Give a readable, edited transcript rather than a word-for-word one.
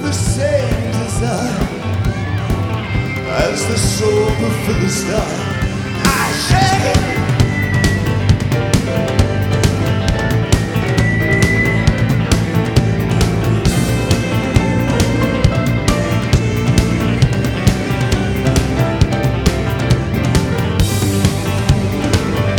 the same desire as the sober Philistine. I shed it.